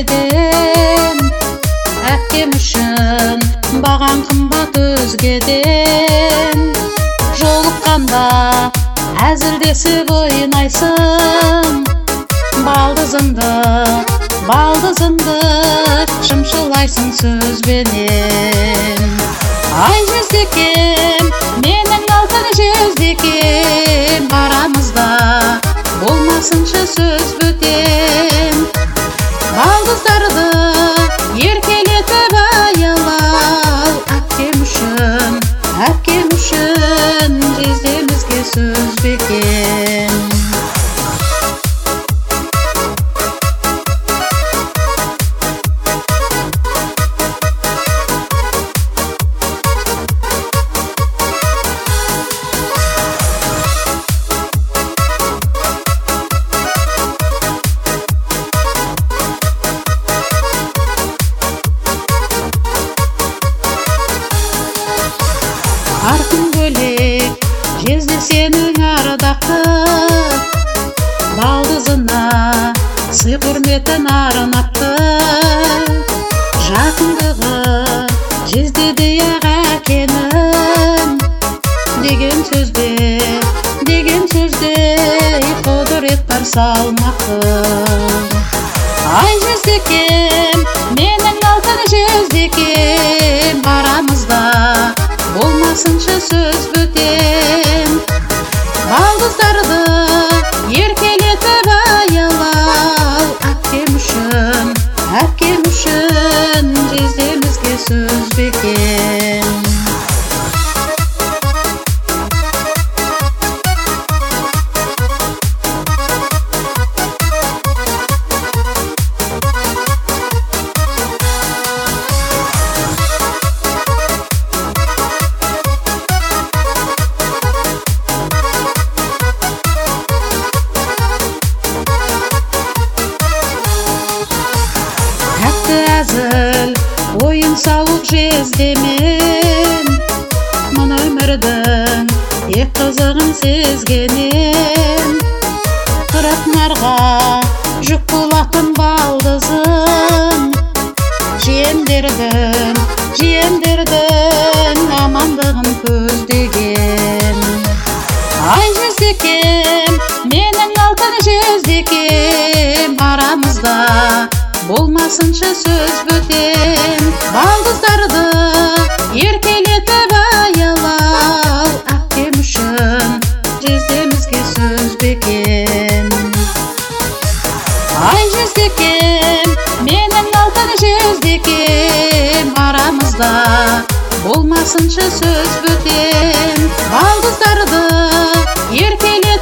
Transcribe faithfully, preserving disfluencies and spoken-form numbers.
өзгеден, әпкем үшін бағаң қымбат өзгеден. Жолыққанда әзілдесіп ойнайсың, балдызыңды, балдызыңды шымшылайсың сөзбенен. Ай жүздекем, менің алтын жүздекем, арамызда болмасыншы сөз бөтен. Балдыздарды еркелетіп аялау, әпкем үшін, әпкем үшін жездемізге сөз бекен. Артың бөлек, жезде сенің ардақты, балдызына сый құрметін арнапты. Жақындығы жездедей ақ әкенің, деген сөзде, деген сөзде құдырет бар салмақты. Ай жүздекем, менің алтын жүздекем, арамызда болмасыншы сөз бөтен. Балдыздарды еркелетіп аялау, әпкем үшін, әпкем үшін жездемізге сөз бекен. Әзіл ойын сауық жездемен, мұн өмірдің ек қызығын сезгенен. Қырық нарға жүк болатын балдызың, жиендердің, жиендердің амандығын көздеген. Ай жүздекем, менің алтын жүздекем, арамызда болмасыншы сөз бөтен. Балдыздарды еркелетіп аялау, әпкем үшін жездемізге сөз бекен. Ай жүздекем, менің алтын жүздекем, арамызда болмасыншы сөз бөтен. Балдыздарды еркелетіп